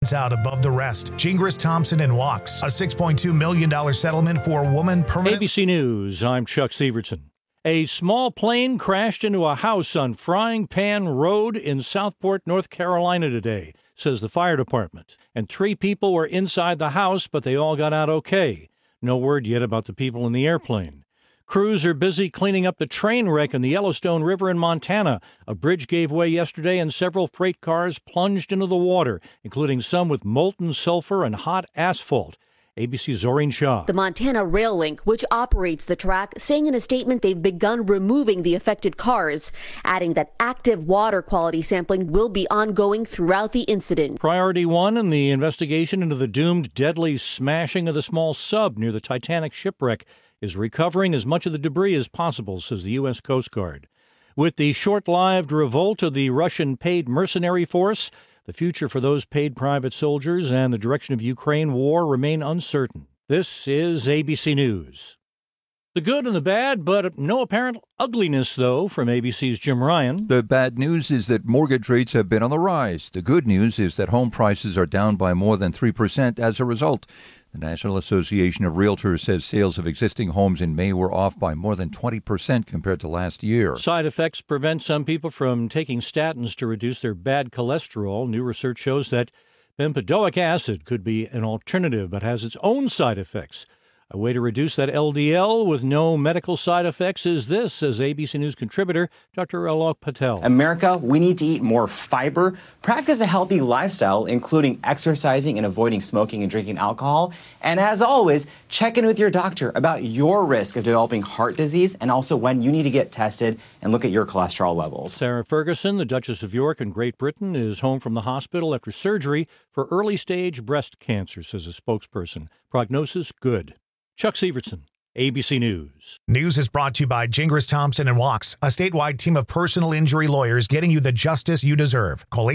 stands out above the rest. Gingras, Thompson, and Walks. A $6.2 million settlement for woman permanent. ABC News, I'm Chuck Severson. A small plane crashed into a house on Frying Pan Road in Southport, North Carolina today, says the fire department. And 3 people were inside the house, but they all got out okay. No word yet about the people in the airplane. Crews are busy cleaning up the train wreck in the Yellowstone River in Montana. A bridge gave way yesterday and several freight cars plunged into the water, including some with molten sulfur and hot asphalt. ABC's Zoreen Shah. The Montana Rail Link, which operates the track, saying in a statement they've begun removing the affected cars, adding that active water quality sampling will be ongoing throughout the incident. Priority 1 in the investigation into the doomed deadly smashing of the small sub near the Titanic shipwreck is recovering as much of the debris as possible, says the U.S. Coast Guard. With the short-lived revolt of the Russian paid mercenary force, the future for those paid private soldiers and the direction of Ukraine war remain uncertain. This is ABC News. The good and the bad, but no apparent ugliness, though, from ABC's Jim Ryan. The bad news is that mortgage rates have been on the rise. The good news is that home prices are down by more than 3% as a result. The National Association of Realtors says sales of existing homes in May were off by more than 20% compared to last year. Side effects prevent some people from taking statins to reduce their bad cholesterol. New research shows that bempedoic acid could be an alternative, but has its own side effects. A way to reduce that LDL with no medical side effects is this, says ABC News contributor Dr. Alok Patel. America, we need to eat more fiber, practice a healthy lifestyle, including exercising and avoiding smoking and drinking alcohol. And as always, check in with your doctor about your risk of developing heart disease and also when you need to get tested and look at your cholesterol levels. Sarah Ferguson, the Duchess of York in Great Britain, is home from the hospital after surgery for early-stage breast cancer, says a spokesperson. Prognosis good. Chuck Severson, ABC News. News is brought to you by Gingras, Thompson, and Walks, a statewide team of personal injury lawyers getting you the justice you deserve. Call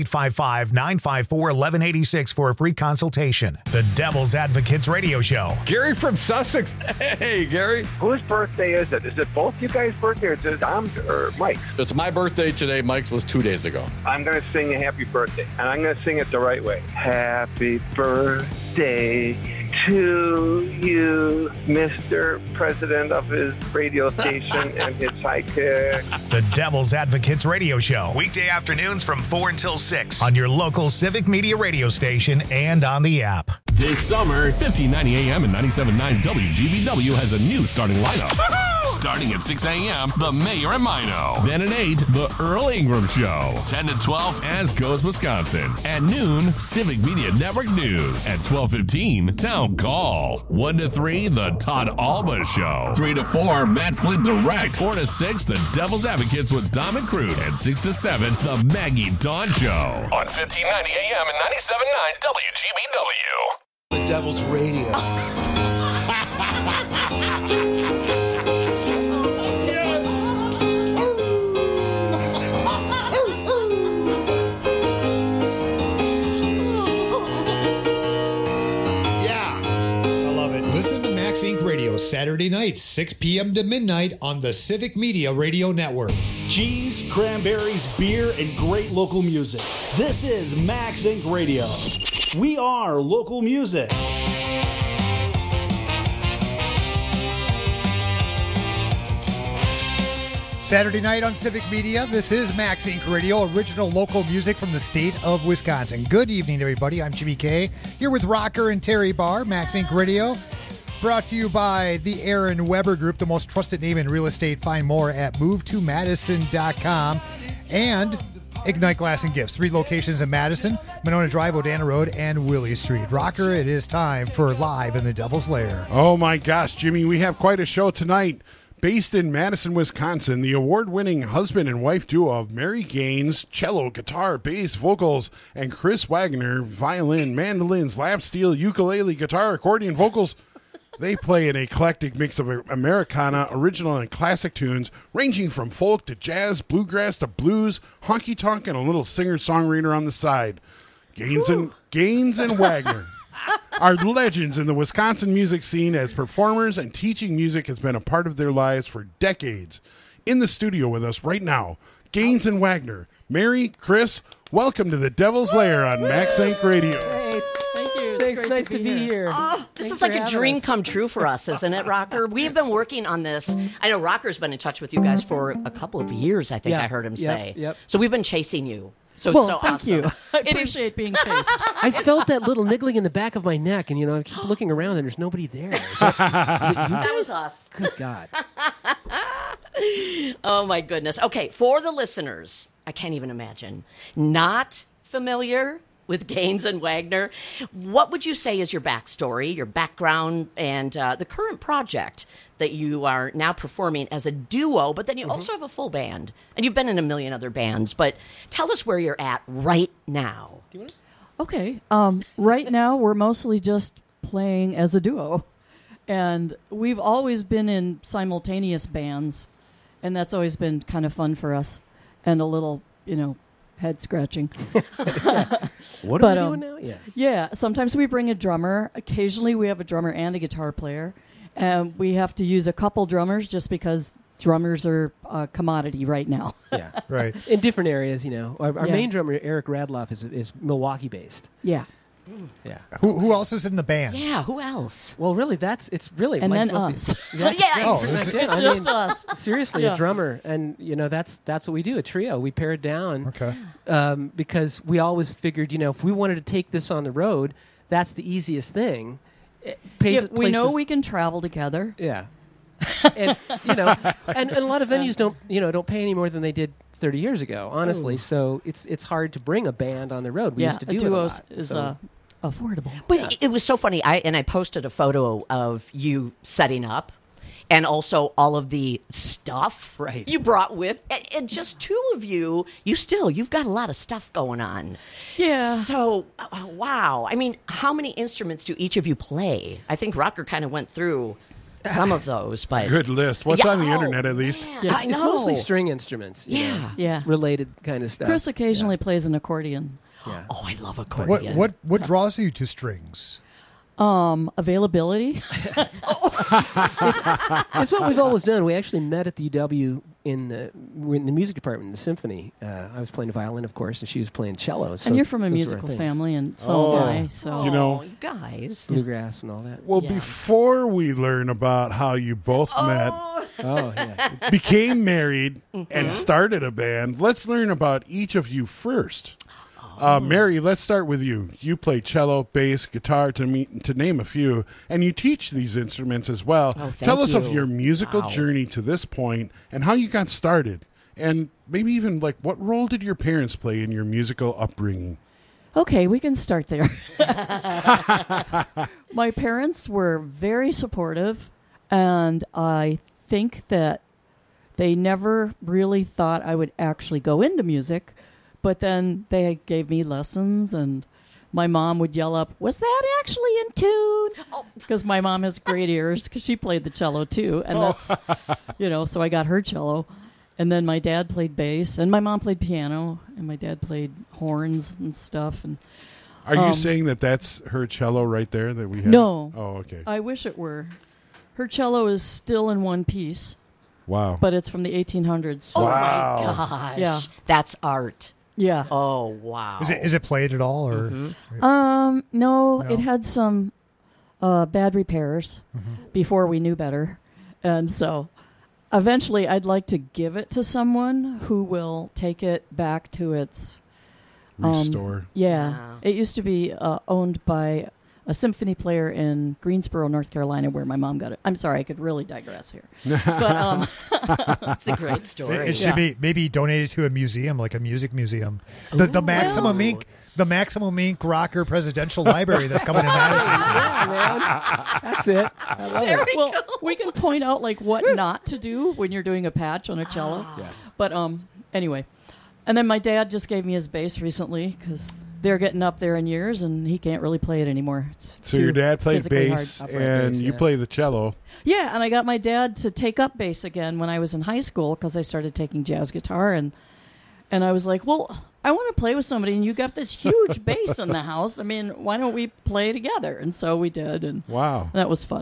855-954-1186 for a free consultation. The Devil's Advocates Radio Show. Gary from Sussex. Hey, Gary. Whose birthday is it? Is it both you guys' birthday or is it or Mike's? It's my birthday today. Mike's was 2 days ago. I'm going to sing a happy birthday, and I'm going to sing it the right way. Happy birthday to you, Mr. President of his radio station and his sidekick. The Devil's Advocates Radio Show. Weekday afternoons from 4 until 6 on your local Civic Media radio station and on the app. This summer, 1590 AM and 97.9 WGBW has a new starting lineup. Starting at 6 a.m., The Mayor and Mino. Then at 8, The Earl Ingram Show. 10 to 12, As Goes Wisconsin. At noon, Civic Media Network News. At 12:15, Town Call. 1 to 3, The Todd Alba Show. 3 to 4, Matt Flint Direct. 4 to 6, The Devil's Advocates with Dom and Crute. And 6 to 7, The Maggie Dawn Show. On 1590 AM and 97.9 WGBW. The Devil's Radio. Inc. Radio, Saturday nights, 6 p.m. to midnight on the Civic Media Radio Network. Cheese, cranberries, beer, and great local music. This is Max Inc. Radio. We are local music. Saturday night on Civic Media, this is Max Inc. Radio, original local music from the state of Wisconsin. Good evening, everybody. I'm Jimmy K, here with Rocker and Terry Barr, Max Inc. Radio. Brought to you by the Aaron Weber Group, the most trusted name in real estate. Find more at movetomadison.com. And Ignite Glass and Gifts, 3 locations in Madison, Monona Drive, Odana Road, and Willie Street. Rocker, it is time for Live in the Devil's Lair. Oh, my gosh, Jimmy, we have quite a show tonight. Based in Madison, Wisconsin, the award-winning husband and wife duo of Mary Gaines, cello, guitar, bass, vocals, and Chris Wagner, violin, mandolins, lap steel, ukulele, guitar, accordion, vocals. They play an eclectic mix of Americana, original, and classic tunes, ranging from folk to jazz, bluegrass to blues, honky-tonk, and a little singer-songwriter on the side. Gaines and Wagner are legends in the Wisconsin music scene, as performers and teaching music has been a part of their lives for decades. In the studio with us right now, Gaines and Wagner. Mary, Chris, welcome to the Devil's Lair on Max Inc. Radio. Hey, Thanks. Nice to be here. Oh, this is like a dream come true for us, isn't it, Rocker? We've been working on this. I know Rocker's been in touch with you guys for a couple of years, I think I heard him say. Yep. So we've been chasing you. So well, it's so thank awesome. you. I appreciate being chased. I felt that little niggling in the back of my neck, and I keep looking around, and there's nobody there. Is it you That guys? was us. Good God. Oh, my goodness. Okay, for the listeners, I can't even imagine, not familiar with Gaines and Wagner, what would you say is your backstory, your background, and the current project that you are now performing as a duo, but then you also have a full band, and you've been in a million other bands, but tell us where you're at right now. Okay. Right now, we're mostly just playing as a duo. And we've always been in simultaneous bands. And that's always been kind of fun for us. And a little, head scratching. What are we doing now? Yeah. Sometimes we bring a drummer. Occasionally we have a drummer and a guitar player. And we have to use a couple drummers just because drummers are a commodity right now. Yeah. Right. In different areas, Our main drummer, Eric Radloff, is Milwaukee-based. Yeah. Yeah. Who else is in the band? Yeah, who else? Well, really, it's really And mine's then mostly- us. Yeah. It's just us. Seriously, Yeah. a drummer, and that's what we do. A trio. We pare it down. Okay. Because we always figured, if we wanted to take this on the road, that's the easiest thing. We know we can travel together. Yeah. And and a lot of venues don't pay any more than they did 30 years ago, honestly. Ooh. So it's hard to bring a band on the road. We Yeah, used to do a it duo a lot. is So- affordable. But it was so funny. I posted a photo of you setting up and also all of the stuff you brought with. And just two of you've got a lot of stuff going on. Yeah. So, wow. I mean, how many instruments do each of you play? I think Rocker kind of went through some of those, but Good list. What's on the internet, at least? Yeah, It's mostly string instruments. Yeah. It's related kind of stuff. Chris occasionally plays an accordion. Yeah. Oh, I love accordion. What draws you to strings? Availability. It's what we've always done. We actually met at the UW we're in the music department in the symphony. I was playing the violin, of course, and she was playing cello. So And you're from a those were our musical things. family, and so am I. So you guys. Bluegrass and all that. Well, before we learn about how you both met, became married, and started a band, let's learn about each of you first. Mary, let's start with you. You play cello, bass, guitar, to name a few, and you teach these instruments as well. Tell us of your musical journey to this point and how you got started, and maybe even what role did your parents play in your musical upbringing? Okay, we can start there. My parents were very supportive, and I think that they never really thought I would actually go into music. But then they gave me lessons, and my mom would yell up, "Was that actually in tune?" Because my mom has great ears, because she played the cello too, and that's, so I got her cello. And then my dad played bass, and my mom played piano, and my dad played horns and stuff. And Are you saying that that's her cello right there that we have? No. Oh, okay. I wish it were. Her cello is still in one piece. Wow. But it's from the 1800s. Oh, my gosh. Yeah. That's art. Yeah. Oh, wow. Is it played at all, or? No, it had some bad repairs before we knew better. And so eventually I'd like to give it to someone who will take it back to its... Restore. Yeah. It used to be owned by a symphony player in Greensboro, North Carolina, where my mom got it. I'm sorry, I could really digress here. But it's a great story. It should be maybe donated to a museum, like a music museum. The Maximum Inc. The Maximum Inc. Rocker Presidential Library that's coming to Madison. Yeah, man. That's it. I love it. Well, we can point out what not to do when you're doing a patch on a cello. Yeah. But anyway, and then my dad just gave me his bass recently because they're getting up there in years, and he can't really play it anymore. It's So your dad played bass, hard. and you play the cello. Yeah, and I got my dad to take up bass again when I was in high school because I started taking jazz guitar, and I was like, well, I want to play with somebody, and you got this huge bass in the house. I mean, why don't we play together? And so we did, and wow, that was fun.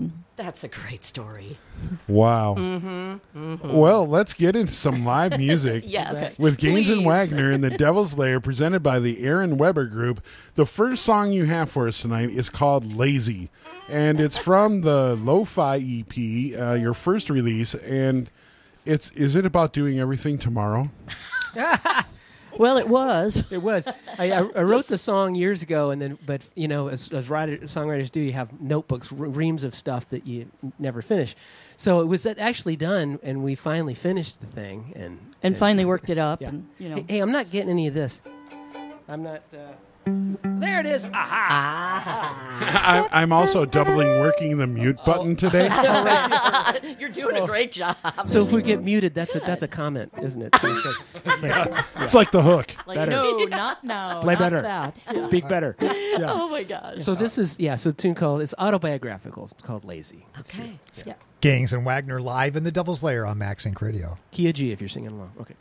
That's a great story. Wow. Mm-hmm. Well, let's get into some live music. Yes, with Gaines and please. Wagner and the Devil's Lair, presented by the Aaron Weber Group. The first song you have for us tonight is called Lazy, and it's from the Lo-Fi EP, your first release, and is it about doing everything tomorrow? Well, it was. It was. I wrote the song years ago, but you know, as songwriters do, you have notebooks, reams of stuff that you never finish. So it was actually done, and we finally finished the thing, and finally worked it up. Yeah. And, you know. Hey, I'm not getting any of this. I'm not. There it is. Aha! I'm also doubling working the mute button today. You're doing a great job. So if we get muted, that's a comment, isn't it? It's like the hook. Like, better. no, not now. Play not better. That. Speak better. Yeah. Oh my gosh. So this is so a tune called, it's autobiographical. It's called Lazy. Okay. Yeah. Gaines and Wagner live in the Devil's Lair on Max Inc. Radio. Key of G if you're singing along. Okay.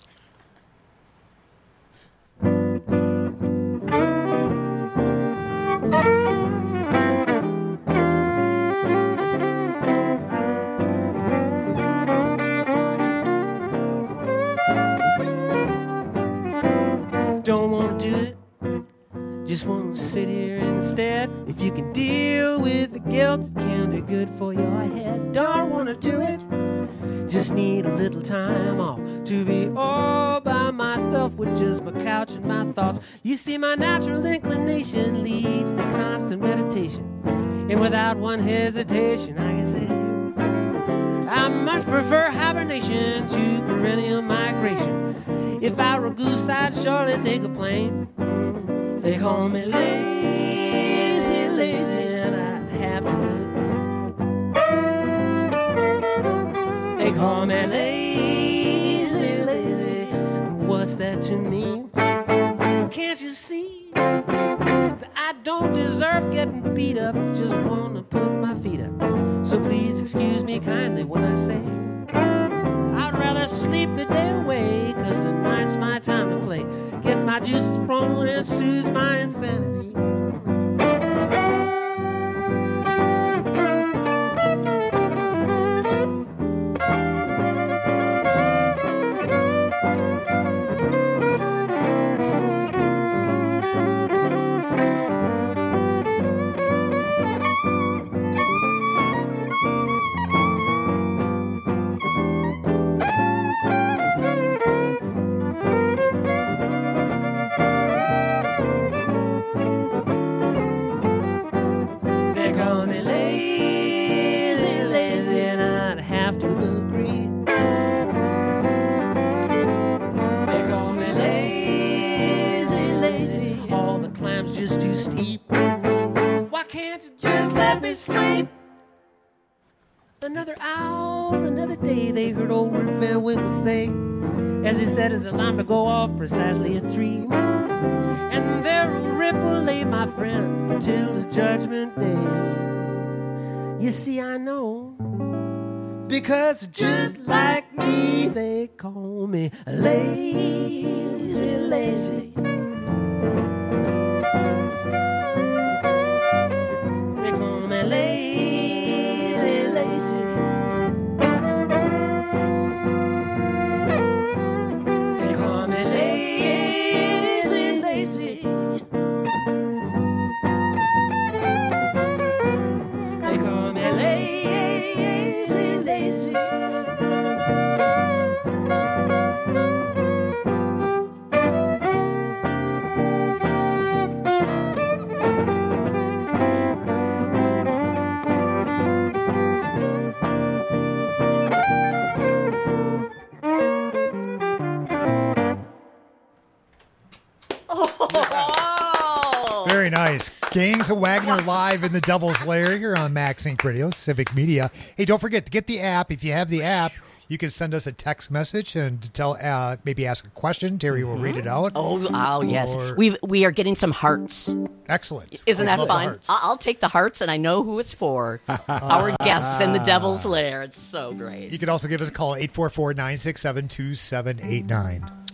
Don't want to do it, just want to sit here instead. If you can deal with the guilt, it can be good for your head. Don't want to do it, just need a little time off to be all by myself with just my couch and my thoughts. You see, my natural inclination leads to constant meditation, and without one hesitation I can say I much prefer hibernation to perennial migration. If I were a goose, I'd surely take a plane. They call me lazy, lazy, and I have to look. They call me lazy, lazy. What's that to me? Can't you see that I don't deserve getting beat up? Just want to put my feet up. So please excuse me kindly when I say I'd rather sleep the day away, 'cause the night's my time to play. Gets my juices flowing and soothes my insanity. Another hour, another day, they heard old Rip Van Winkle say, as he said his alarm to go off precisely at 3. And there Rip will lay, my friends, until the judgment day. You see, I know, because just like me, they call me lazy, lazy. They call me lazy. Very nice. Gaines and Wagner live in the Devil's Lair here on Max Inc. Radio, Civic Media. Hey, don't forget to get the app. If you have the app, you can send us a text message and tell, maybe ask a question. Terry will read it out. Oh, yes. We are getting some hearts. Excellent. Isn't I that love fun? the hearts. I'll take the hearts, and I know who it's for. Our guests in the Devil's Lair. It's so great. You can also give us a call, 844-967-2789.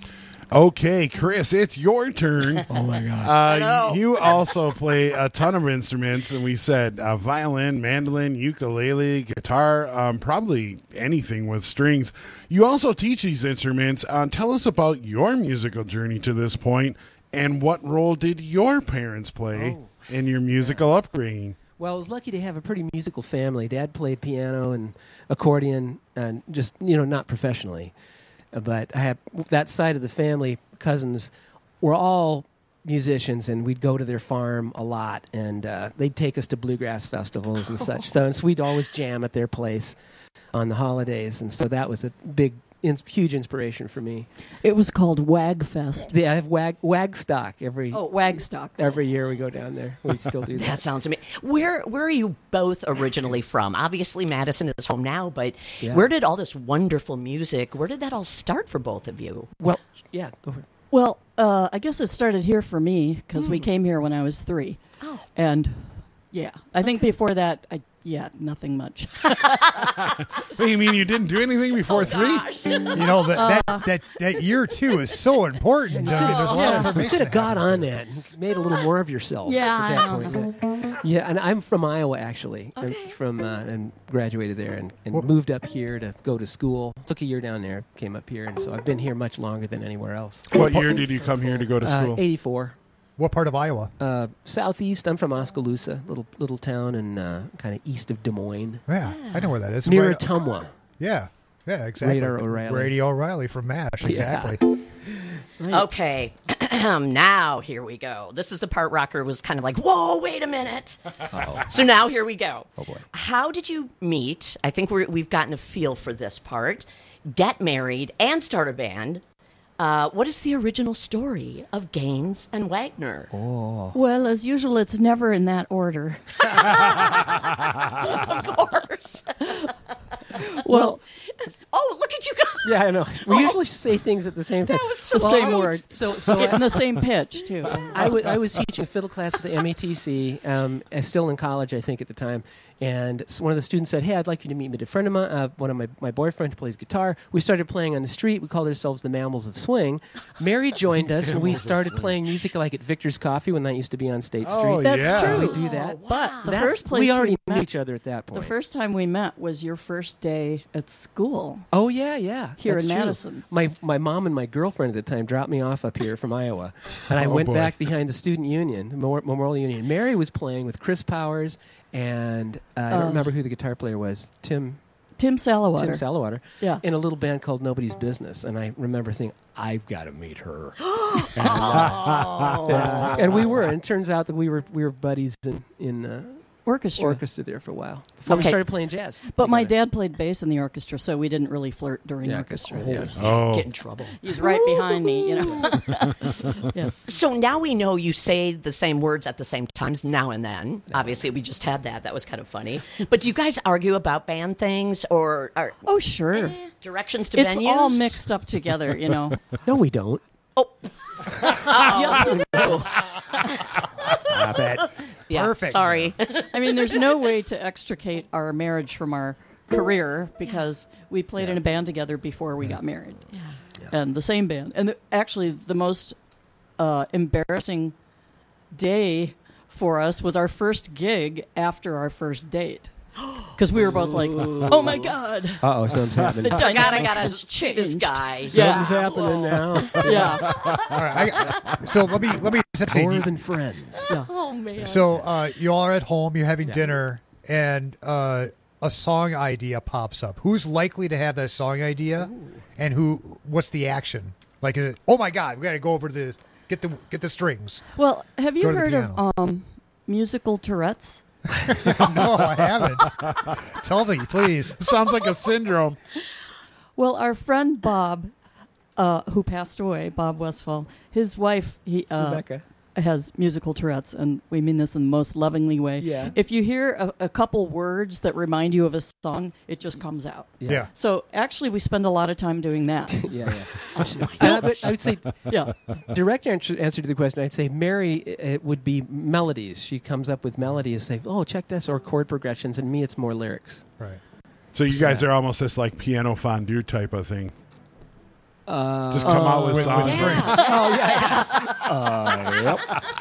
Okay, Chris, it's your turn. Oh, my God. You also play a ton of instruments, and we said violin, mandolin, ukulele, guitar, probably anything with strings. You also teach these instruments. Tell us about your musical journey to this point, and what role did your parents play in your musical upbringing? Well, I was lucky to have a pretty musical family. Dad played piano and accordion, and just, not professionally. But I have that side of the family, cousins, were all musicians, and we'd go to their farm a lot, and they'd take us to bluegrass festivals and such. So we'd always jam at their place on the holidays, and so that was a huge inspiration for me. It was called Wagfest. I have Wagstock every. Oh, Wagstock. Every year we go down there. We still do that. That sounds amazing. Where are you both originally from? Obviously, Madison is home now, but where did all this wonderful music? Where did that all start for both of you? Well, yeah, go for it. Well, I guess it started here for me because we came here when I was 3. Oh, and I think before that, nothing much. You mean you didn't do anything before 3? That year 2 is so important. There's a lot of information. You could have got on that and made a little more of yourself. Yeah, at that point. Yeah, and I'm from Iowa, actually. I'm from and graduated there and moved up here to go to school. Took a year down there, came up here, and so I've been here much longer than anywhere else. What year did you come here to go to school? 84. What part of Iowa? Southeast. I'm from Oskaloosa, little town and kind of east of Des Moines. Yeah, I know where that is. Near Ottumwa. Yeah, exactly. Grady O'Reilly from MASH, exactly. Right. Okay, now here we go. This is the part Rocker was kind of like, whoa, wait a minute. So now here we go. Oh, boy. How did you meet? I think we've gotten a feel for this part. Get married and start a band. What is the original story of Gaines and Wagner? Oh. Well, as usual, it's never in that order. Of course. Well, look at you guys. Yeah, I know. We usually say things at the same time. That was so the same cute. word. So in the same pitch, too. I was teaching a fiddle class at the METC, still in college, I think, at the time. And one of the students said, hey, I'd like you to meet me. A friend of mine, one of my boyfriend who plays guitar. We started playing on the street. We called ourselves the Mammals of Swing. Mary joined us, and we started playing music like at Victor's Coffee when that used to be on State Street. Oh, That's true. We do that. But the first place we already met, knew each other at that point. the first time we met was your first day at school. Oh, yeah. Here That's in true. Madison. My mom and my girlfriend at the time dropped me off up here from Iowa. And I went back behind the Student Union, the Memorial Union. Mary was playing with Chris Powers, and I don't remember who the guitar player was. Tim Salawater. Yeah. In a little band called Nobody's Business. And I remember saying, I've got to meet her. And we were. And it turns out that we were buddies in orchestra there for a while before we started playing jazz. But my dad played bass in the orchestra, so we didn't really flirt during orchestra. Get in trouble. He's right behind me, Yeah. So now we know you say the same words at the same times now and then. Obviously, we just had that. That was kind of funny. But do you guys argue about band things or Oh, sure. Directions to It's venues? all mixed up together, No, we don't. Oh. Yes, we do. Stop it. Yeah, Perfect. Sorry. I mean, there's no way to extricate our marriage from our career because we played in a band together before we got married. Yeah. And the same band. And actually, the most embarrassing day for us was our first gig after our first date. Because we were both like, oh my God. Uh-oh, something's happening. The I dynamic gotta has see this changed. guy. Yeah. Something's happening now. Yeah. All right. So let me say, More than friends. Oh, man. so you all are at home, you're having dinner, and a song idea pops up. Who's likely to have that song idea, and what's the action? Like, is it, oh my God, we got to go over to get the strings. Well, have you Go to the heard of musical Tourette's? No, I haven't. Tell me, please. Sounds like a syndrome. Well, our friend Bob, who passed away, Bob Westfall, his wife, Rebecca, has musical Tourette's, and we mean this in the most lovingly way. Yeah. If you hear a couple words that remind you of a song, it just comes out. Yeah. So actually, we spend a lot of time doing that. Yeah. But I would say, Yeah. direct answer to the question, I'd say Mary it would be melodies. She comes up with melodies, say, oh, check this, or chord progressions, and me, it's more lyrics. Right. So you guys are almost this like piano fondue type of thing. Just come out with songs. Oh, yeah. Yep.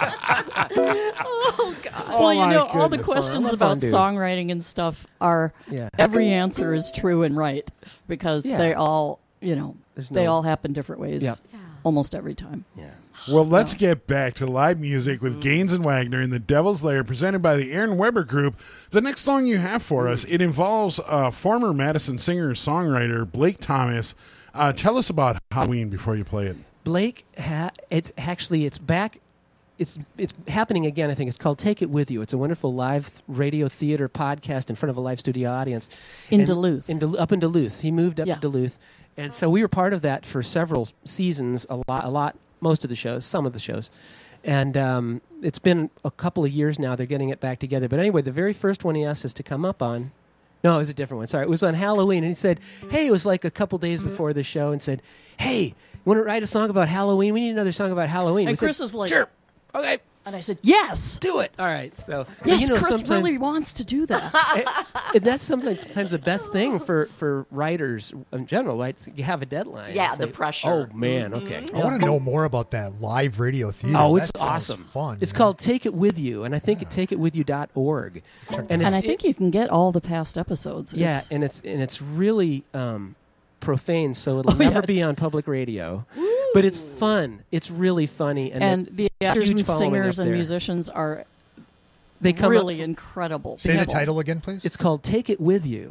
Oh, God. Well, you know, all the questions about songwriting and stuff are, every answer is true and right because they all, they all happen different ways almost every time. Yeah. Well, let's get back to live music with Gaines and Wagner in the Devil's Lair, presented by the Aaron Weber Group. The next song you have for us, it involves former Madison singer-songwriter Blake Thomas. Tell us about Halloween before you play it. Blake, it's back. It's happening again, I think. It's called Take It With You. It's a wonderful live radio theater podcast in front of a live studio audience. Duluth. Up in Duluth. He moved up to Duluth. And so we were part of that for several seasons, a lot, most of the shows, some of the shows. And it's been a couple of years now. They're getting it back together. But anyway, the very first one he asked us to come up on, no, it was a different one. Sorry, it was on Halloween. And he said, hey, it was like a couple days before the show, and said, hey, you want to write a song about Halloween? We need another song about Halloween. And Chris is like, sure, okay. And I said, yes. Do it. All right. So yes, Chris really wants to do that. And that's sometimes the best thing for writers in general, right? So you have a deadline. Yeah, the pressure. Oh, man, okay. I want to know more about that live radio theater. Oh, it's that awesome. Fun. It's called Take It With You, and I think at takeitwithyou.org. And I think you can get all the past episodes. Yeah, and it's really profane, so it'll never be on public radio. But it's fun. It's really funny. And the actors and singers and musicians are really incredible. Say the title again, please. It's called Take It With You.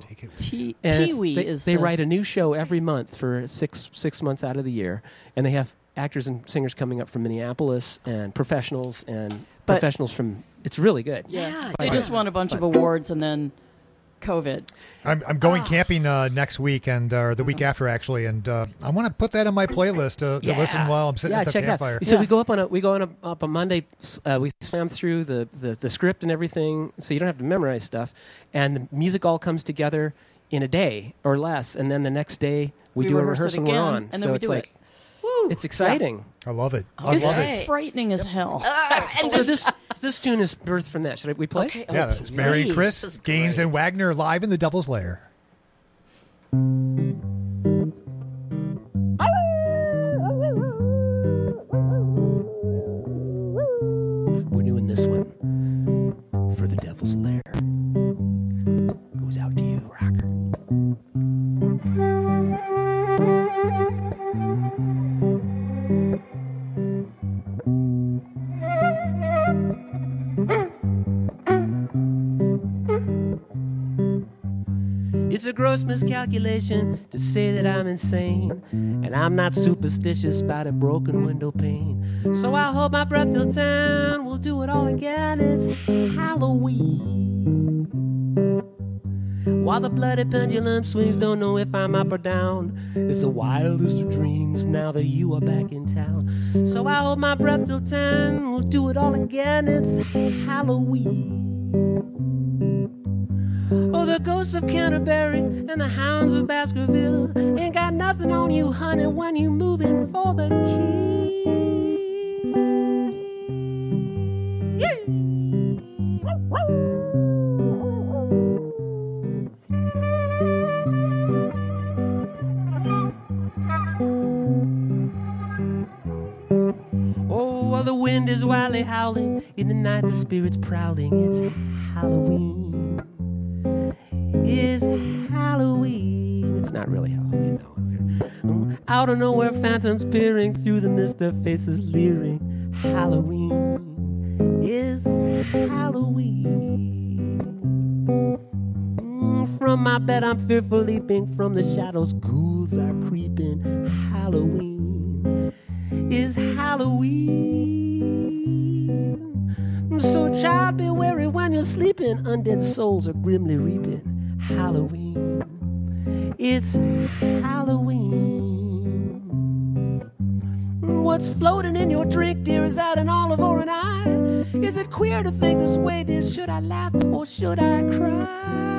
They write a new show every month for six months out of the year, and they have actors and singers coming up from Minneapolis and professionals from. It's really good. Yeah, they just won a bunch of awards, and then COVID. I'm going camping next week or the week after actually, and I want to put that on my playlist to listen while I'm sitting at the campfire. So we go up on Monday. We slam through the script and everything, so you don't have to memorize stuff, and the music all comes together in a day or less, and then the next day we do a rehearsal and we're on. And then we do it. Woo. It's exciting. I love it. It's frightening as hell. So this tune is birthed from that. Should we play? Okay. Yeah, it's Mary and Chris, Gaines and Wagner live in the Devil's Lair. We're doing this one for the Devil's Lair. Goes out to you, rocker. It's a gross miscalculation to say that I'm insane, and I'm not superstitious about a broken window pane. So I'll hold my breath till town, we'll do it all again. It's Halloween. While the bloody pendulum swings, don't know if I'm up or down. It's the wildest of dreams now that you are back in town. So I hold my breath till 10, we'll do it all again. It's Halloween. Oh, the ghosts of Canterbury and the hounds of Baskerville ain't got nothing on you, honey, when you moving for the king. Oh, well, the wind is wildly howling, in the night the spirit's prowling. It's Halloween. It's Halloween. It's not really Halloween, though. Out of nowhere, phantoms peering through the mist, their faces leering. Halloween is Halloween. From my bed, I'm fearful leaping. From the shadows, ghouls are creeping. Halloween is Halloween. So, child, be wary when you're sleeping. Undead souls are grimly reaping. Halloween, it's Halloween. What's floating in your drink, dear? Is that an olive or an eye? Is it queer to think this way, dear? Should I laugh or should I cry?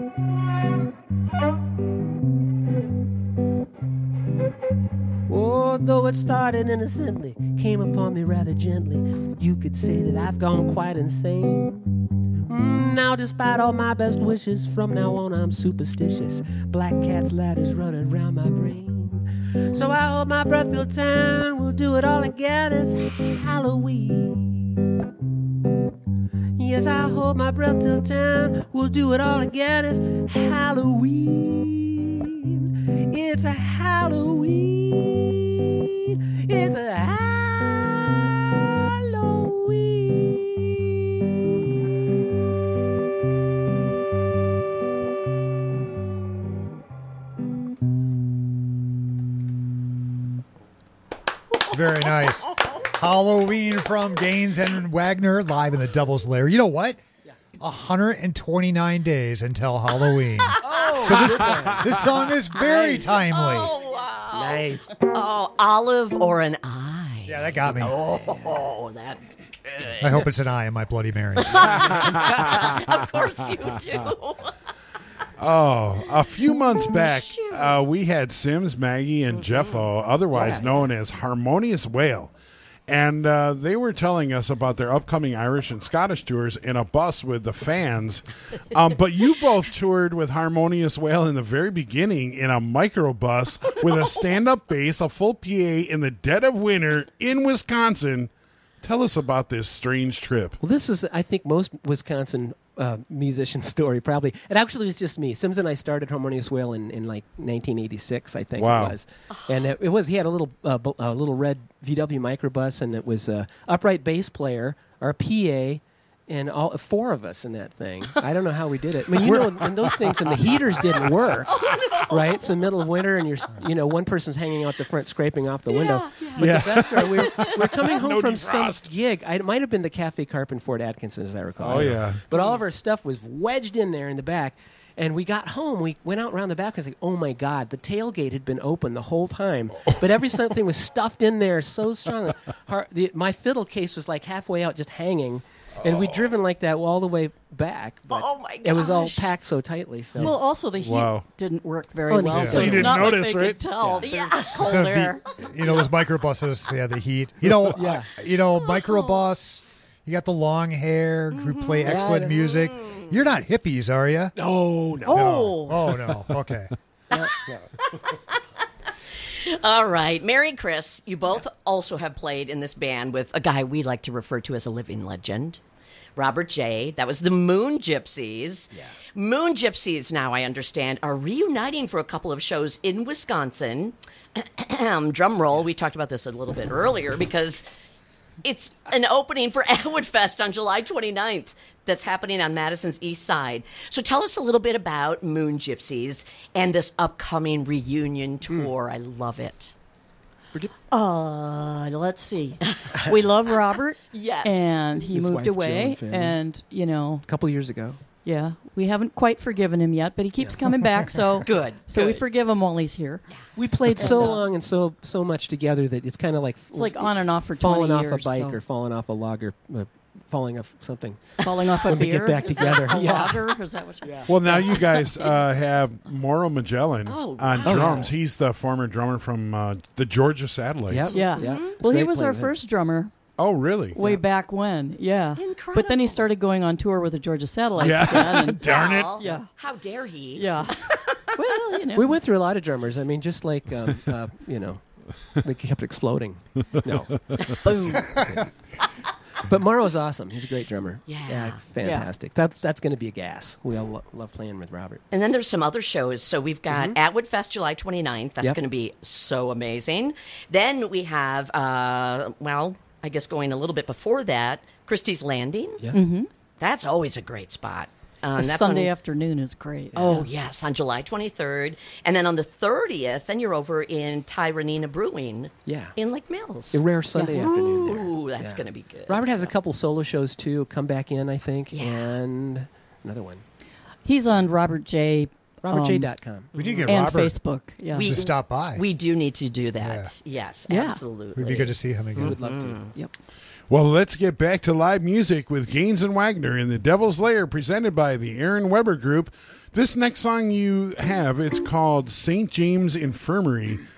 Oh, For though it started innocently, came upon me rather gently, you could say that I've gone quite insane. Now, despite all my best wishes, from now on I'm superstitious. Black cat's ladders running around my brain. So I hold my breath till town, we'll do it all again, it's Halloween. Yes, I hold my breath till town, we'll do it all again, it's Halloween. It's a Halloween. It's a Halloween. Very nice. Halloween from Gaines and Wagner live in the Devil's Lair. You know what? 129 days until Halloween. So this song is very timely. Oh, wow. Nice. Oh, olive or an eye? Yeah, that got me. Oh, that's good. I hope it's an eye in my Bloody Mary. Of course you do. Oh, a few months back, we had Sims, Maggie, and Jeffo, otherwise known as Harmonious Whale. And they were telling us about their upcoming Irish and Scottish tours in a bus with the fans. But you both toured with Harmonious Whale in the very beginning in a microbus with a stand-up bass, a full PA in the dead of winter in Wisconsin. Tell us about this strange trip. Well, this is, I think, most Wisconsin musician story, probably. It actually was just me. Sims and I started Harmonious Whale in like 1986, I think it was. And it was, he had a little red VW microbus, and it was a upright bass player, our PA, and all four of us in that thing. I don't know how we did it. I mean, you know, and those things, and the heaters didn't work, right? It's the middle of winter, and one person's hanging out the front, scraping off the window. But the best part, we're coming home from some gig. It might have been the Cafe Carp in Fort Atkinson, as I recall. Oh, yeah. But all of our stuff was wedged in there in the back. And we got home. We went out around the back. I was like, oh, my God. The tailgate had been open the whole time. But something was stuffed in there so strongly. My fiddle case was like halfway out just hanging. And we'd driven like that all the way back. But oh, my gosh. It was all packed so tightly. So. Well, also the heat didn't work very well. Yeah. So you it's didn't not notice, like they right? could tell. Yeah. Cold So air. those microbuses, the heat. Microbus, you got the long hair, who play excellent music. You're not hippies, are you? No. Oh, no. Okay. All right. Mary and Chris, you both also have played in this band with a guy we like to refer to as a living legend, Robert J. That was the Moon Gypsies. Yeah. Moon Gypsies, now I understand, are reuniting for a couple of shows in Wisconsin. Drum roll. We talked about this a little bit earlier because it's an opening for Atwood Fest on July 29th that's happening on Madison's East Side. So tell us a little bit about Moon Gypsies and this upcoming reunion tour. I love it. Let's see. We love Robert. Yes. And he His moved wife, away. Jill, and And, a couple years ago. Yeah, we haven't quite forgiven him yet, but he keeps coming back. So Good. So we forgive him while he's here. We played so long and so much together that it's kind of like It's like on and off for 20 falling off years. a bike so. or falling off a log or falling off something. Falling off a When we beer. get back Is together. that a Yeah. lager? Is that what you Well, now you guys have Mauro Magellan Oh, on wow. drums. He's the former drummer from the Georgia Satellites. Yep. Yeah. It's Well, he great was our playing with him. first drummer Oh, really? way back when. Yeah. Incredible. But then he started going on tour with the Georgia Satellites Yeah. again. And, Darn it. Well, Yeah. How dare he? yeah. Well, We went through a lot of drummers. I mean, just like, they kept exploding. No. Boom. But Mauro's awesome. He's a great drummer. Yeah. Fantastic. That's going to be a gas. We all love playing with Robert. And then there's some other shows. So we've got Atwood Fest July 29th. That's going to be so amazing. Then we have, I guess going a little bit before that, Christie's Landing. Yeah. Mm-hmm. That's always a great spot. That's Sunday afternoon is great. Oh, yes, on July 23rd. And then on the 30th, then you're over in Tyranina Brewing in Lake Mills. A rare Sunday afternoon there. Ooh, that's going to be good. Robert has a couple solo shows, too. Come Back In, I think, and another one. He's on Robert J. RobertJ.com. We did get and Robert Facebook. Yeah. to stop by. We do need to do that. Yes, Yeah. absolutely. It would be good to see him again. We would love to. Yep. Well, let's get back to live music with Gaines and Wagner in the Devil's Lair, presented by the Aaron Weber Group. This next song you have, it's called St. James Infirmary.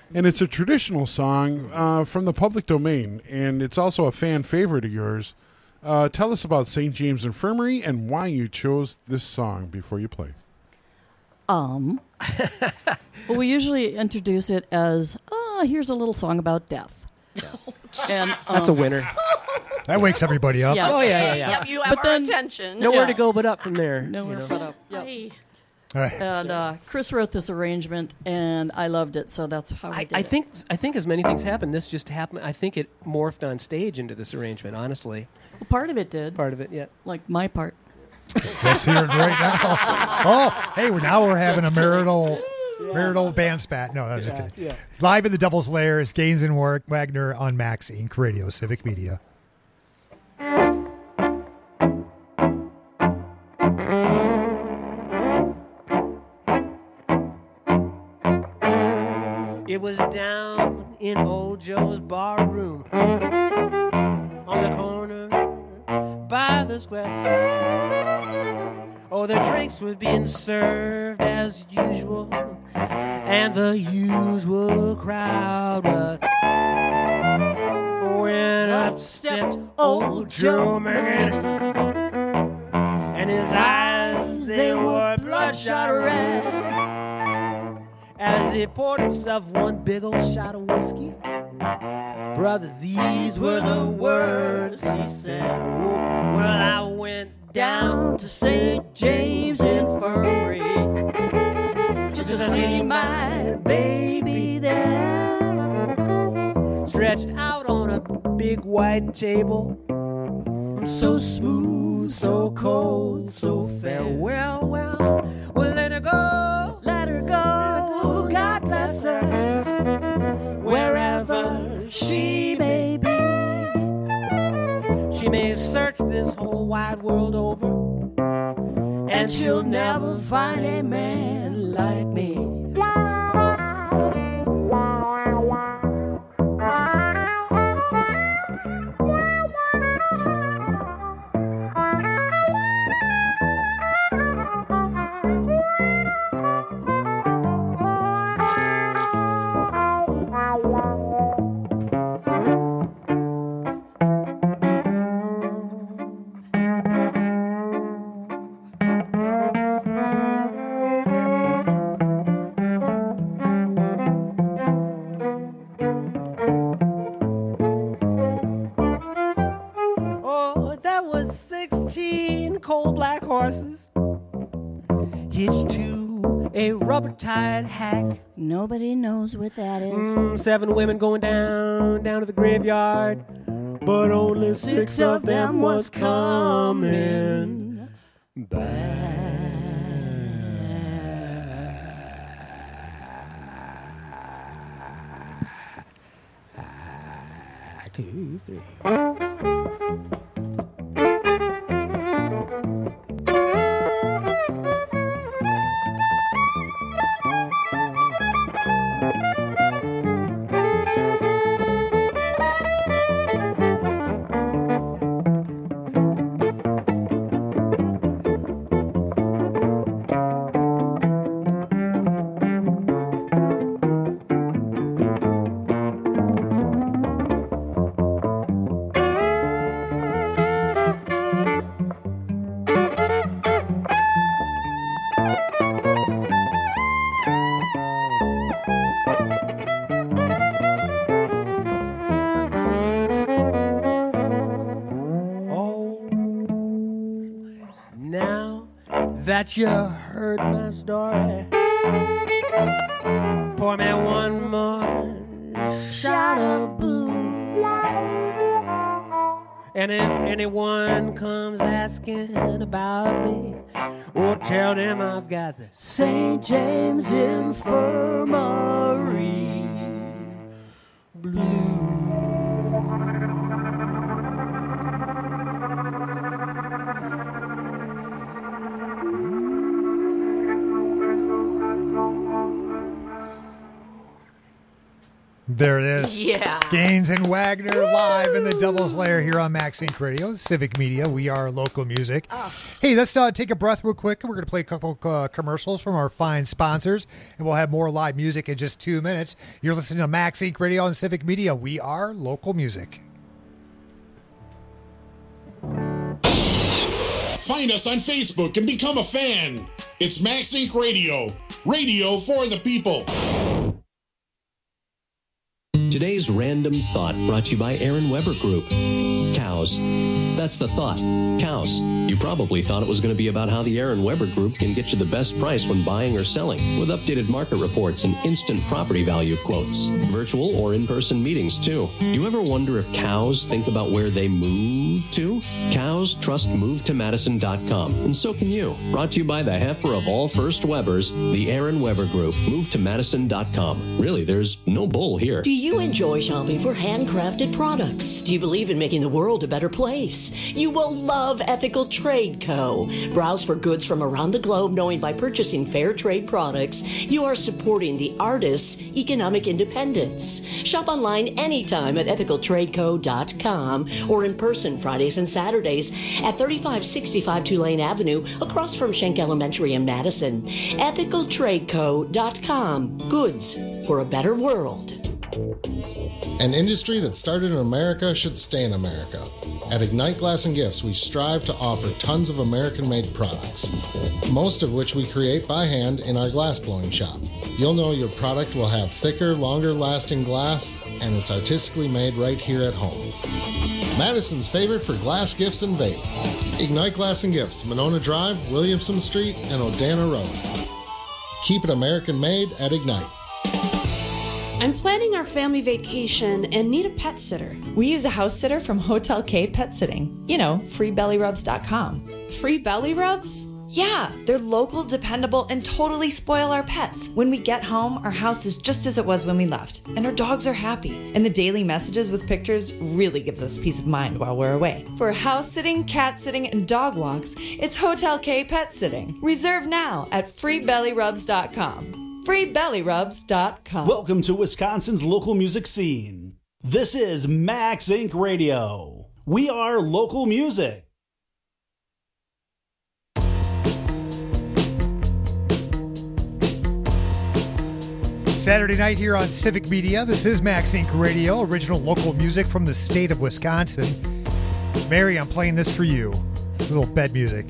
And it's a traditional song from the public domain, and it's also a fan favorite of yours. Tell us about St. James Infirmary and why you chose this song before you play. Well, we usually introduce it as, here's a little song about death. And that's a winner. That wakes everybody up. Yeah. Oh, yeah. Yep, you have our attention. Nowhere to go but up from there. Nowhere but up. Yep. Hey. All right. And Chris wrote this arrangement, and I loved it, so that's how we did I it. think as many things happened, this just happened. I think it morphed on stage into this arrangement, honestly. Well, part of it did. Part of it, yeah. Like my part. Let's hear it right now. Oh, hey, now we're having a marital band spat. No, I'm just kidding. Yeah. Live in the Devil's Lair is Gaines and Wagner on Max Inc. Radio, Civic Media. It was down in old Joe's bar room on the corner by the square. Oh, the drinks were being served as usual, and the usual crowd was. When up stepped old Joe Magan, and his eyes, they were bloodshot red. As he poured himself one big old shot of whiskey, brother, these were the words he said. Oh, well, I went down to St. James Infirmary just to see my baby there, stretched out on a big white table, so smooth, so cold, so fair. Well, we'll let her go, God bless her, wherever she may be. She may search this whole wide world over, and she'll never find a man like me. Hitched to a rubber-tied hack. Nobody knows what that is. 7 women going down to the graveyard, but only 6 of them was coming back. 2, 3. That you heard my story, pour me one more shot of booze. And if anyone comes asking about me, oh, tell them I've got the St. James Infirmary blues. There it is. Yeah. Gaines and Wagner live in the Devil's Lair here on Max Inc. Radio, Civic Media. We are local music. Hey, let's take a breath real quick. We're going to play a couple commercials from our fine sponsors, and we'll have more live music in just 2 minutes. You're listening to Max Inc. Radio on Civic Media. We are local music. Find us on Facebook and become a fan. It's Max Inc. Radio. Radio for the people. Today's Random Thought brought to you by Aaron Weber Group. Cows. That's the thought. Cows. You probably thought it was going to be about how the Aaron Weber Group can get you the best price when buying or selling, with updated market reports and instant property value quotes. Virtual or in-person meetings, too. You ever wonder if cows think about where they move to? Cows trust MoveToMadison.com, and so can you. Brought to you by the heifer of all first Webers, the Aaron Weber Group. MoveToMadison.com. Really, there's no bull here. Do you enjoy shopping for handcrafted products? Do you believe in making the world a better place? You will love Ethical Trade Co. Browse for goods from around the globe, knowing by purchasing fair trade products, you are supporting the artists' economic independence. Shop online anytime at ethicaltradeco.com or in person Fridays and Saturdays at 3565 Tulane Avenue across from Schenck Elementary in Madison. ethicaltradeco.com. Goods for a better world. An industry that started in America should stay in America. At Ignite Glass and Gifts, we strive to offer tons of American-made products, most of which we create by hand in our glass blowing shop. You'll know your product will have thicker, longer-lasting glass, and it's artistically made right here at home. Madison's favorite for glass gifts and vape. Ignite Glass and Gifts, Monona Drive, Williamson Street, and Odana Road. Keep it American-made at Ignite. I'm planning our family vacation and need a pet sitter. We use a house sitter from Hotel K Pet Sitting. You know, freebellyrubs.com. Free belly rubs? Yeah, they're local, dependable, and totally spoil our pets. When we get home, our house is just as it was when we left, and our dogs are happy. And the daily messages with pictures really gives us peace of mind while we're away. For house sitting, cat sitting, and dog walks, it's Hotel K Pet Sitting. Reserve now at freebellyrubs.com. freebellyrubs.com. Welcome to Wisconsin's local music scene. This is Max Inc. Radio. We are local music. Saturday night here on Civic Media. This is Max Inc. Radio, original local music from the state of Wisconsin. Mary, I'm playing this for you. A little bed music.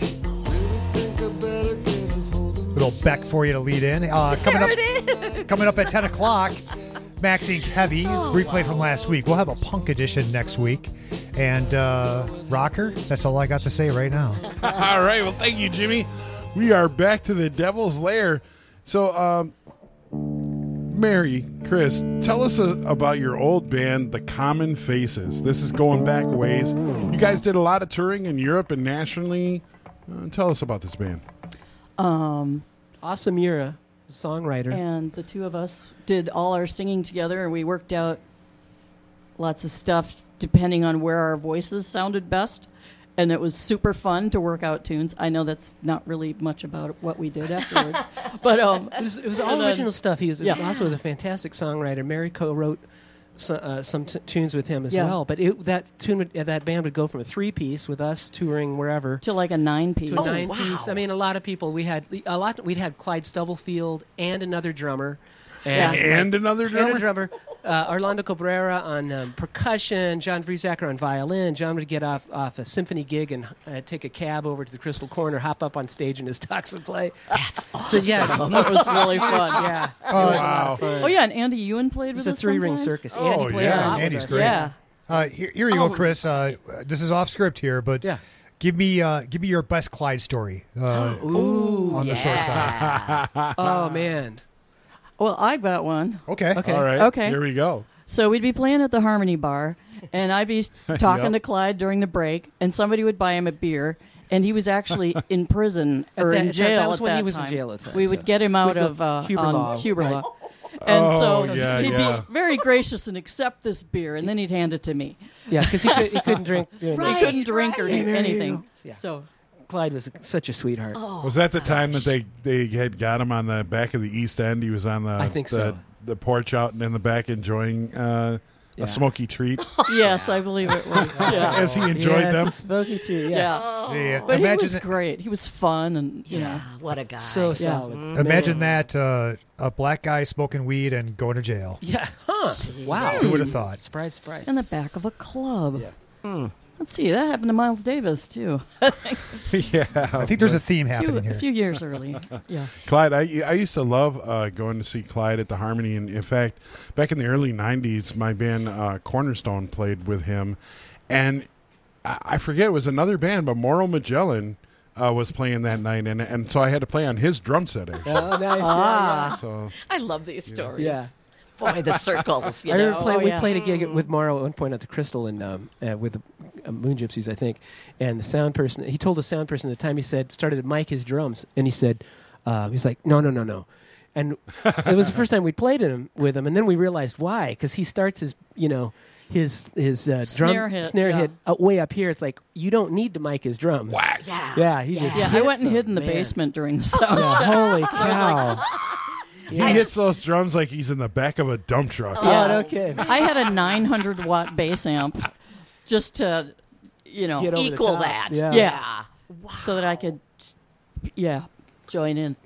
Little Beck for you to lead in. Coming up at 10 o'clock, Max Inc. Heavy, replay from last week. We'll have a punk edition next week. And Rocker, that's all I got to say right now. All right, well, thank you, Jimmy. We are back to the Devil's Lair. So, Mary, Chris, tell us about your old band, The Common Faces. This is going back ways. You guys did a lot of touring in Europe and nationally. Tell us about this band. Asamira, songwriter. And the two of us did all our singing together, and we worked out lots of stuff depending on where our voices sounded best. And it was super fun to work out tunes. I know that's not really much about what we did afterwards. But it was all original stuff. He was also a fantastic songwriter. Mary co-wrote some tunes with him as well. But that band would go from a 3-piece with us touring wherever to like a 9-piece. To a 9-piece. I mean, a lot of people. We'd had Clyde Stubblefield and another drummer. Another drummer? Orlando Cabrera on percussion, John Vriesacker on violin. John would get off a symphony gig and take a cab over to the Crystal Corner, hop up on stage in his tux and play. That's awesome. That was really fun. Yeah. It was a lot of fun. Oh, yeah, and Andy Ewan played with us. It's a 3-ring circus. Andy played a lot Andy's with great. us. Yeah. Here you go, Chris. This is off script here, but give me your best Clyde story on the short side. Oh, man. Well, I got one. Okay. All right. Okay. Here we go. So we'd be playing at the Harmony Bar, and I'd be talking to Clyde during the break, and somebody would buy him a beer, and he was actually in prison or in jail that was at when that he was time. in jail at the time. We would get him out of Huberlaw. And so he'd be very gracious and accept this beer, and then he'd hand it to me. Yeah, because he couldn't drink. He couldn't drink or anything. Yeah. So Clyde was such a sweetheart. Was that the time that they had got him on the back of the East End? He was on the the porch out and in the back enjoying a smoky treat. Yes, I believe it was. Yeah. As he enjoyed them. Smoky treat. Yeah. But he was great. He was fun and you know, what a guy. So solid. Imagine that a black guy smoking weed and going to jail. Yeah. Huh. Wow. Who would have thought? Surprise. in the back of a club. Yeah. Let's see, that happened to Miles Davis too. Yeah, I think there's a theme happening here. A few years early. Yeah. Clyde, I used to love going to see Clyde at the Harmony, and in fact, back in the early '90s, my band Cornerstone played with him, and I forget it was another band, but Mauro Magellan was playing that night, and so I had to play on his drum set. Actually. Oh, nice. So I love these stories. Yeah. Boy, the circles. You I remember know? we played a gig with Mauro at one point at the Crystal and with the Moon Gypsies, I think. And the sound person, he told the sound person at the time, he said, started to mic his drums, and he said, he's like, no. And it was the first time we played with him, and then we realized why, because he starts his, his snare hit way up here. It's like, you don't need to mic his drums. Whack. Yeah, he just I went and hid in the basement during the sound check. Holy cow. He hits those drums like he's in the back of a dump truck. Oh, no kidding. I had a 900-watt bass amp just to, equal that. Yeah. Wow. So that I could, join in.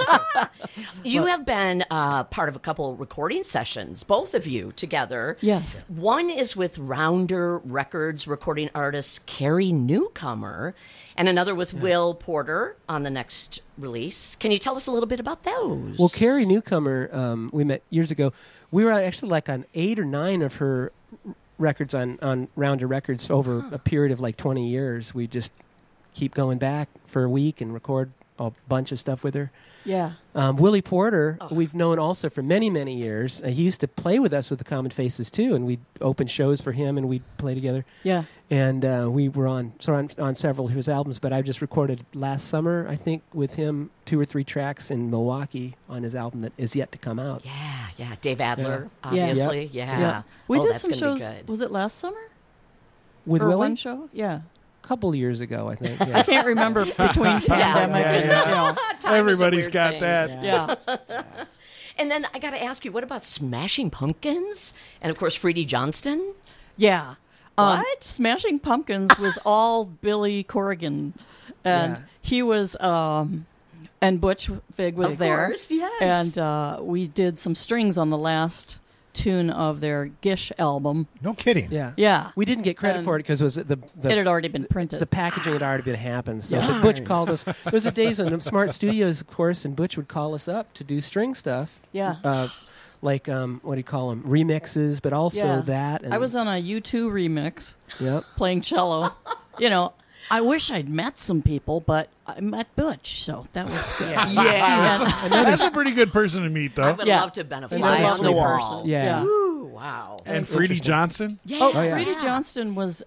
You have been part of a couple recording sessions, both of you together. Yes. One is with Rounder Records recording artist Carrie Newcomer, and another with Will Porter on the next release. Can you tell us a little bit about those? Well, Carrie Newcomer, we met years ago. We were actually like on 8 or 9 of her records on Rounder Records over a period of like 20 years. We just keep going back for a week and record a bunch of stuff with her. Yeah. Willie Porter, we've known also for many, many years. He used to play with us with the Common Faces too, and we'd open shows for him and we'd play together. Yeah. And we were on several of his albums, but I just recorded last summer, I think, with him 2 or 3 tracks in Milwaukee on his album that is yet to come out. Yeah. Dave Adler, obviously. Yeah. We did that's some gonna shows. be good. Was it last summer? With For Willie? one show? Yeah. Couple years ago, I think. I can't remember between pandemic and everybody's got thing. that. Yeah. And then I got to ask you, what about Smashing Pumpkins? And, of course, Freddie Johnston? Yeah. What? Smashing Pumpkins was all Billy Corrigan. And he was, and Butch Vig was Of there. course, yes. And we did some strings on the last tune of their Gish album. No kidding. Yeah. Yeah. We didn't get credit And for it because it was it had already been printed. The packaging had already been happened. So Yeah. but Butch called us. There was a days on Smart Studios, of course, and Butch would call us up to do string stuff. Yeah. Like, what do you call them? Remixes, but also that. And I was on a U2 remix Yep. playing cello. I wish I'd met some people, but I met Butch, so that was good. That's a pretty good person to meet, though. I would love to have been a He's fly a on the lovely wall. person. Yeah. Ooh, wow. And Freddie Johnson? Oh, Freddie Johnston was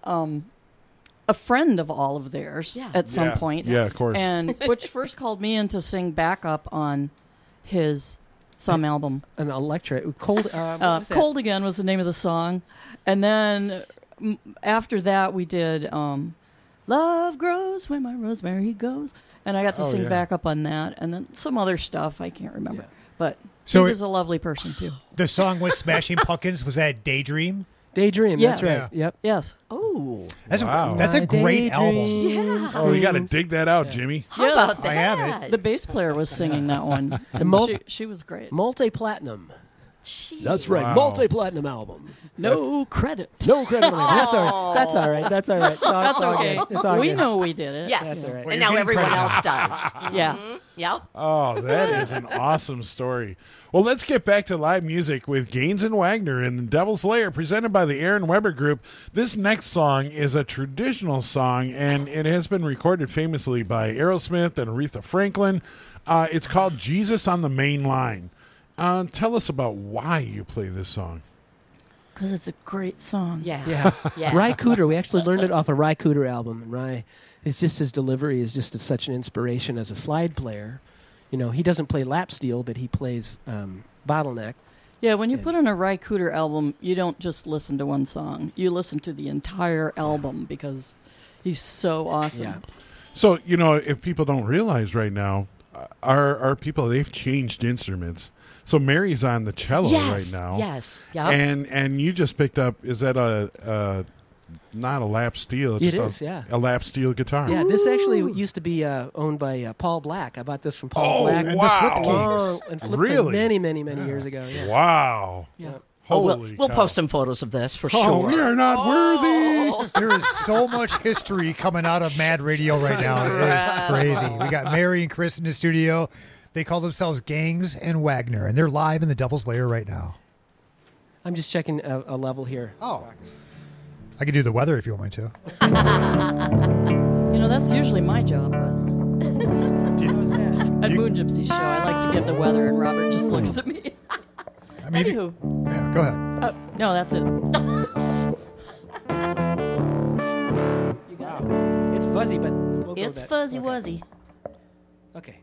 a friend of all of theirs at some Yeah. point. Yeah, of course. And Butch first called me in to sing backup on his some album. An electric cold. What was that? Cold Again was the name of the song, and then after that we did Love Grows When My Rosemary Goes, and I got to sing backup on that, and then some other stuff I can't remember, but So he was a lovely person too. The song with Smashing Pumpkins, was that Daydream? Daydream, Yes. that's right. Yep. Yes. Oh. That's Wow. that's a great album. Yeah. Oh, you got to dig that out, Jimmy. How about that? I have it. The bass player was singing that one. And she was great. Multi-platinum. Jeez. That's right. Wow. Multi-platinum album. No credit. No credit on it. That's all right. That's all right. That's all right. It's all, That's it's all okay. good. It's all We good. know we did it. Yes. That's all right. And now everyone else does. Yeah. Yep. Oh, that is an awesome story. Well, let's get back to live music with Gaines and Wagner and the Devil's Lair, presented by the Aaron Weber Group. This next song is a traditional song, and it has been recorded famously by Aerosmith and Aretha Franklin. It's called Jesus on the Main Line. Tell us about why you play this song. Because it's a great song. Yeah. Yeah. Ry Cooder. We actually learned it off a Ry Cooder album, and Ry is just his delivery is just such an inspiration as a slide player. He doesn't play lap steel, but he plays bottleneck. Yeah, when you put on a Ry Cooder album, you don't just listen to one song. You listen to the entire album because he's so awesome. Yeah. So, if people don't realize right now, our people, they've changed instruments. So Mary's on the cello Yes, right now. yes, yep. And you just picked up, is that a not a lap steel? It's It just is, yeah. a lap steel guitar. Yeah, this actually used to be owned by Paul Black. I bought this from Paul Oh, Black. wow. And flipped Really? it many years ago. Yeah. Wow. Yeah. We'll post some photos of this for Oh, sure. we are not worthy. There is so much history coming out of Mad Radio right now. It is crazy. We got Mary and Chris in the studio. They call themselves Gangs and Wagner, and they're live in the Devil's Lair right now. I'm just checking a level here. Oh. I could do the weather if you want me to. You know, that's usually my job. But How's that? at Moon Gypsy Show, I like to give the weather, and Robert just looks at me. I mean, Anywho. Yeah, go ahead. No, that's it. You got it. It's fuzzy, but we'll go It's with that. fuzzy Okay. wuzzy. Okay.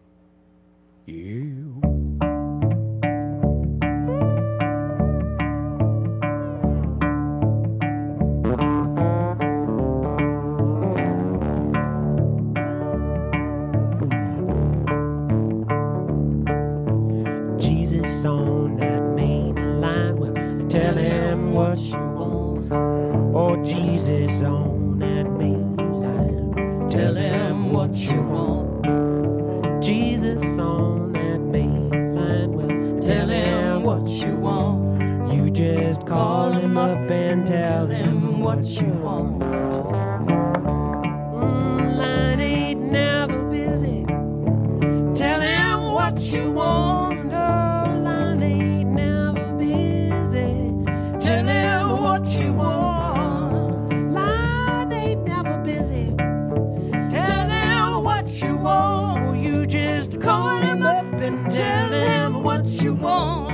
Jesus on that main line, well, tell him what you want. Oh, Jesus on that main line, tell him what you want. Jesus on that main line, well, tell him what you want. You just call him up and tell him what you want. Line ain't never busy. Tell him what you want. No, line ain't never busy. Tell him what you want. Line ain't never busy. Tell him what you want. You just call him up and tell him what you want.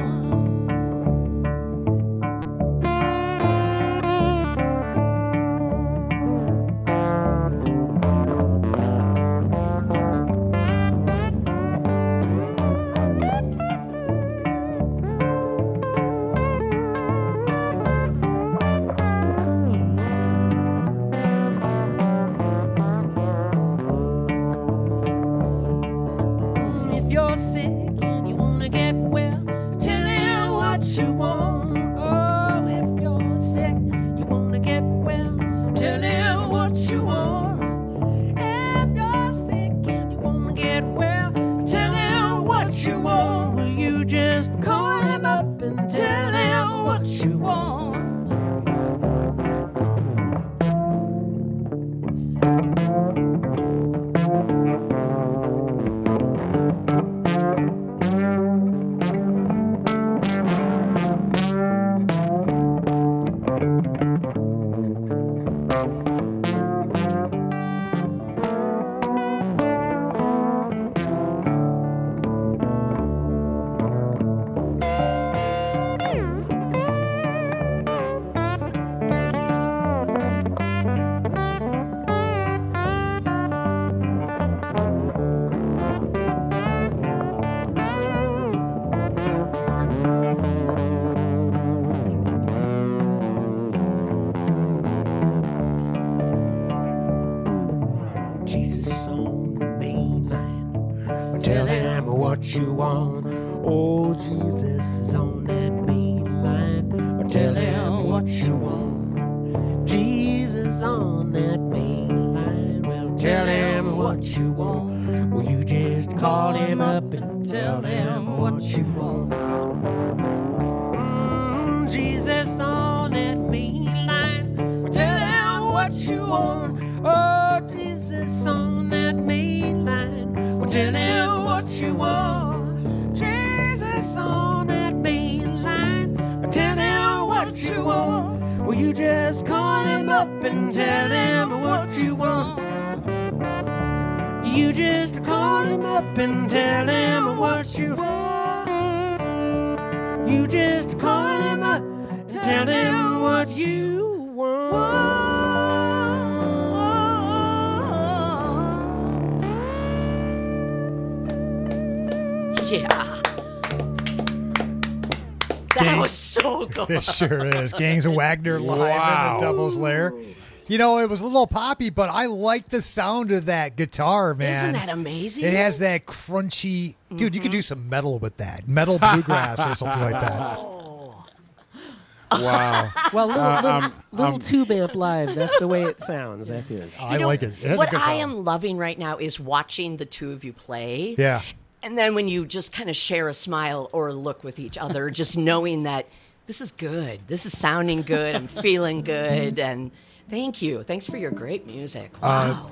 If you're sick and you wanna get well, tell him what you want. Oh, if you're sick, you wanna get well, tell him what you want. If you're sick and you wanna get well, tell him what you want. Will you just call him up and tell him what you want? Jesus on the main line. Tell him what you want. Oh, Jesus is on that main line. Tell him what you want. Jesus on that main line. Well, tell him what you want. Will you just call him up and tell him what you want? Jesus on that main line. Tell him what you want. Oh, Jesus on that main line. Well, tell him what you want. Jesus on that main line. Well, tell him what you want. Will you just call him up and tell him what you want? You just call him up and tell him what you want. You just call him up and tell him what you want. Yeah. That was so good. It sure is. Gangs of Wagner live in the Devil's Lair. You know, it was a little poppy, but I like the sound of that guitar, man. Isn't that amazing? It has that crunchy... Dude, you could do some metal with that. Metal bluegrass or something like that. Wow. Well, little tube amp live. That's the way it sounds. That is. I like it. It has what a good I sound. am loving right now is watching the two of you play. Yeah. And then when you just kind of share a smile or a look with each other, just knowing that this is good. This is sounding good. I'm feeling good. And thank you. Thanks for your great music. Wow.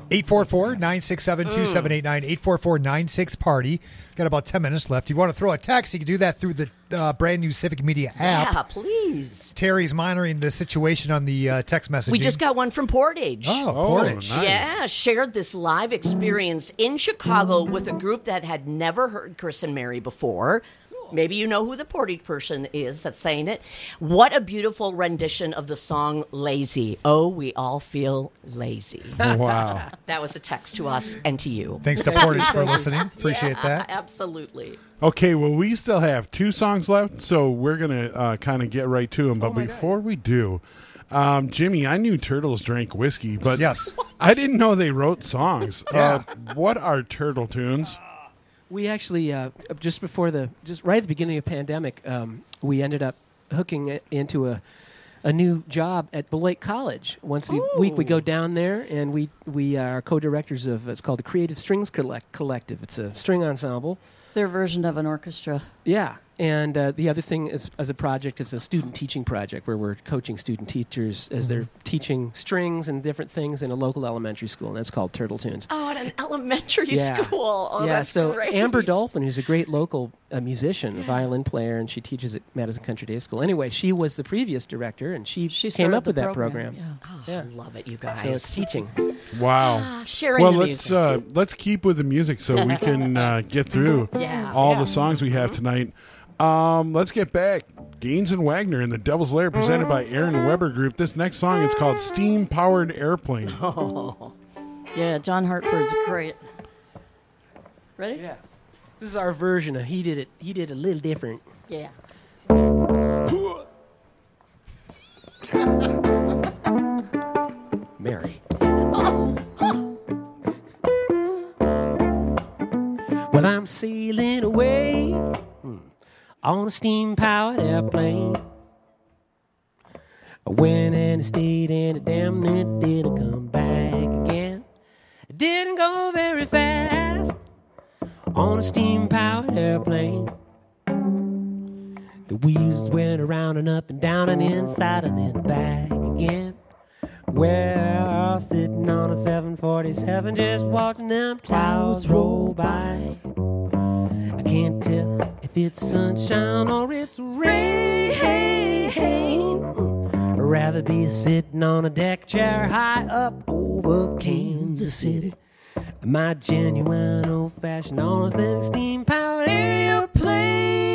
844-967-2789, 844-96-PARTY. Got about 10 minutes left. You want to throw a text, you can do that through the brand new Civic Media app. Yeah, please. Terry's monitoring the situation on the text messaging. We just got one from Portage. Oh, Portage. Nice. Yeah, shared this live experience in Chicago with a group that had never heard Chris and Mary before. Maybe you know who the Portage person is that's saying it. What a beautiful rendition of the song Lazy. Oh, we all feel lazy. Wow. That was a text to us and to you. Thanks to Portage for listening. Appreciate that. Absolutely. Okay, well, we still have 2 songs left, so we're going to kind of get right to them. But before we do, Jimmy, I knew turtles drank whiskey, but yes, I didn't know they wrote songs. Yeah. What are turtle tunes? We actually just right at the beginning of the pandemic, we ended up hooking into a new job at Beloit College. Once a week, we go down there, and we are co-directors of it's called the Creative Strings Collective. It's a string ensemble. Their version of an orchestra. Yeah, and the other thing is, as a project, is a student teaching project where we're coaching student teachers as they're teaching strings and different things in a local elementary school, and that's called Turtle Tunes. Oh, at an elementary school. Oh, yeah, that's so great. Amber Dolphin, who's a great local musician, a violin player, and she teaches at Madison Country Day School. Anyway, she was the previous director, and she came started up with the that program. program. Oh, I love it, you guys. So it's teaching. Wow. Sharing well, the let's keep with the music so we can get through all the songs we have tonight. Let's get back. Gaines and Wagner in the Devil's Lair, presented by Aaron Weber Group. This next song is called Steam Powered Airplane. Oh. Yeah, John Hartford's great. Ready? Yeah. This is our version of He Did a little different. Yeah. Mary. Well, I'm sailing away on a steam-powered airplane. I went and I stayed and I damn it didn't come back again. It didn't go very fast on a steam-powered airplane. The wheels went around and up and down and inside and then back again. Well, sitting on a 747 just watching them clouds roll by. I can't tell if it's sunshine or it's rain. I'd rather be sitting on a deck chair high up over Kansas City. My genuine old-fashioned all-thing steam-powered airplane.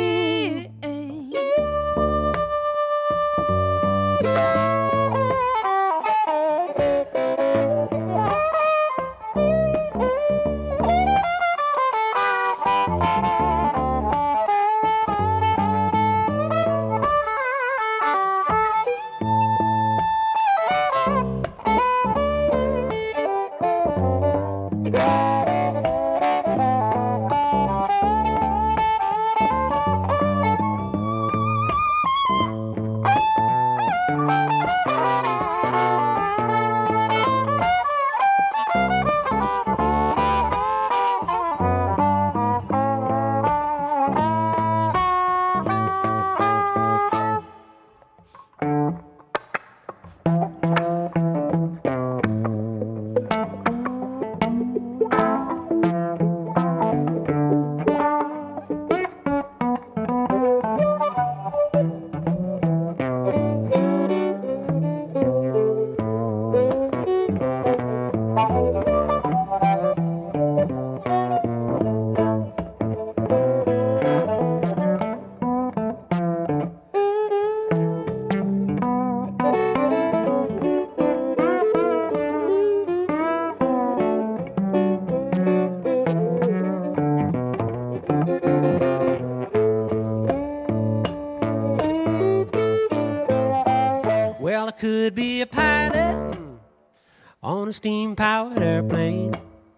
Well, I could be a pilot on a steam-powered airplane.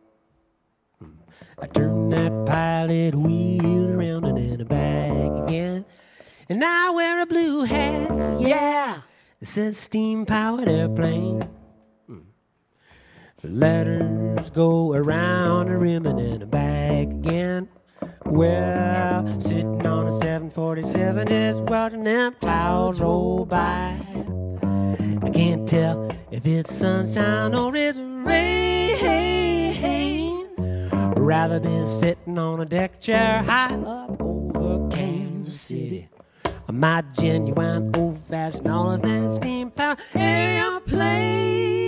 I turned that pilot wheel around and then back again. And I wear a blue hat, yeah, it says steam-powered airplane. The letters go around the rim and then back again. Well, sitting on a 747, just watching them clouds roll by. I can't tell if it's sunshine or it's rain. Rather be sitting on a deck chair high up over Kansas City. My genuine old-fashioned all of that steam-powered airplane.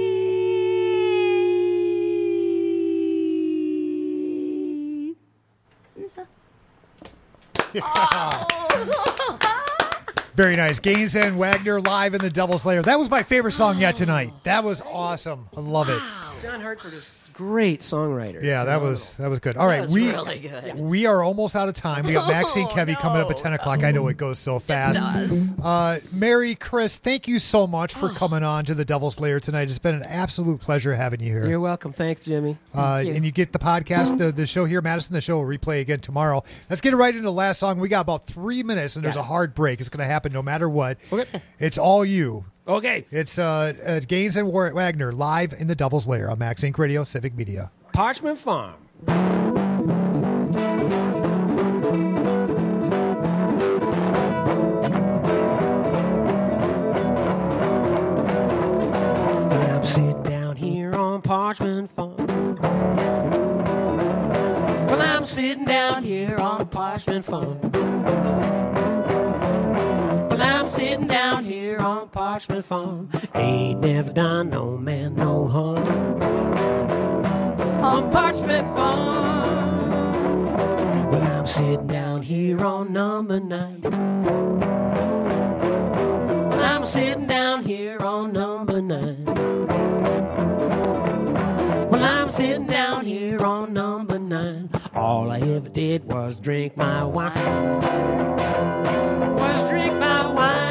Very nice. Gaines and Wagner live in the Devil's Lair. That was my favorite song yet tonight. That was awesome. I love it. John Hartford is a great songwriter. Yeah, that was good. All right, really good. We are almost out of time. We got Maxine Kevy coming up at 10 o'clock. I know it goes so fast. It does. Mary, Chris, thank you so much for coming on to the Devil's Lair tonight. It's been an absolute pleasure having you here. You're welcome. Thanks, Jimmy. And you get the podcast, the show here, Madison. The show will replay again tomorrow. Let's get right into the last song. We got about 3 minutes, and there's a hard break. It's going to happen no matter what. Okay. It's all you. Okay. It's Gaines and Wagner live in the Devil's Lair on Max Inc. Radio, Civic Media. Parchment Farm. I'm sitting down here on Parchment Farm. Well, I'm sitting down here on Parchment Farm. Well, I'm sitting down here on Parchment Farm. Ain't never done no man no harm. On Parchment Farm. Well, I'm sitting down here on number 9. Well, I'm sitting down here on number 9. Well, I'm sitting down here on number 9. All I ever did was drink my wine. Was drink my wine.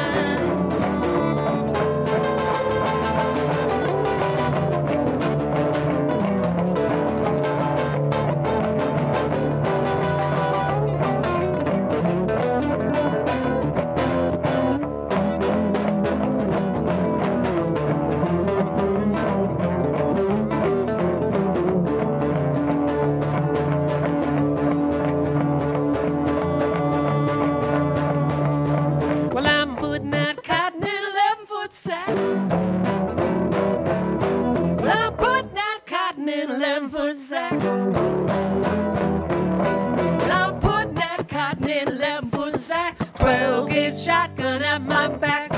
Shotgun at my back.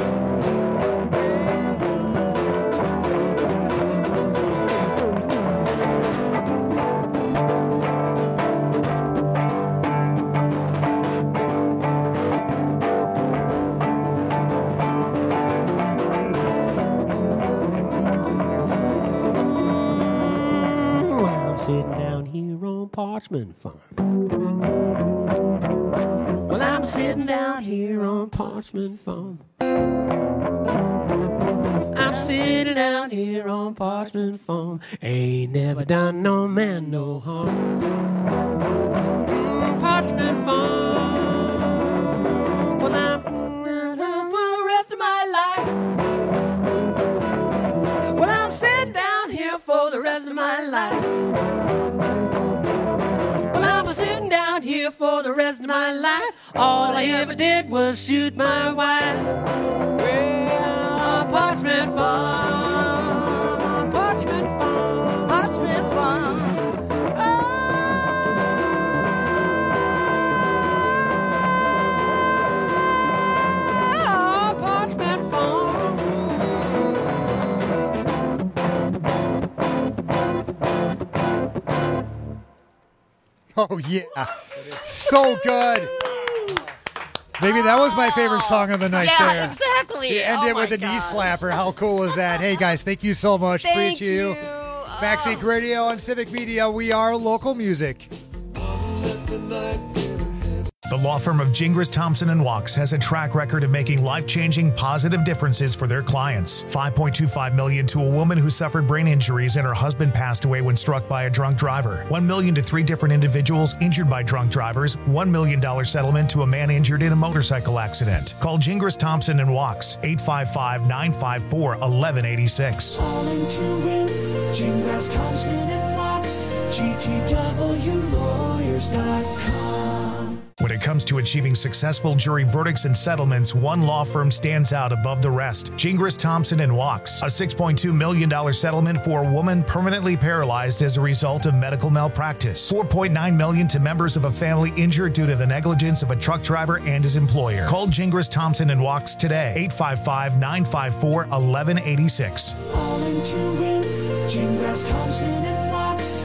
I'm sitting down here on Parchment Farm. Well, I'm sitting down here on Parchment Farm. I'm sitting down here on Parchment Farm. Ain't never done no man no harm. Parchment Farm. Well, I'm for the rest of my life. Well, I'm sitting down here for the rest of my life. Well, I'm sitting down here for the rest of my life. All I ever did was shoot my wife. Well, Parchment Farm, Parchment Farm, Parchment Farm. Oh, Parchment Farm. Oh, yeah. So good. Maybe that was my favorite song of the night there. Yeah, exactly. You end it with a knee slapper. How cool is that? Hey, guys, thank you so much. Thank Appreciate you. Max Inc. Radio on Civic Media. We are local music. The law firm of Gingras, Thompson & Walks has a track record of making life-changing positive differences for their clients. $5.25 million to a woman who suffered brain injuries and her husband passed away when struck by a drunk driver. $1 million to 3 different individuals injured by drunk drivers. $1 million settlement to a man injured in a motorcycle accident. Call Gingras, Thompson & Walks, 855-954-1186. Calling to win, Gingras, Thompson & Walks, GTWlawyers.com. When it comes to achieving successful jury verdicts and settlements, one law firm stands out above the rest. Gingras, Thompson & Walks. A $6.2 million settlement for a woman permanently paralyzed as a result of medical malpractice. $4.9 million to members of a family injured due to the negligence of a truck driver and his employer. Call Gingras, Thompson & Walks today. 855-954-1186. Calling to win, Gingras, Thompson & Walks,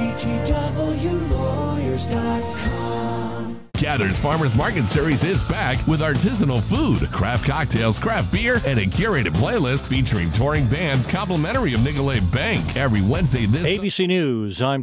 GTWlawyers.com. Gather's Farmers Market Series is back with artisanal food, craft cocktails, craft beer, and a curated playlist featuring touring bands complimentary of Nicolet Bank. Every Wednesday this... ABC News, I'm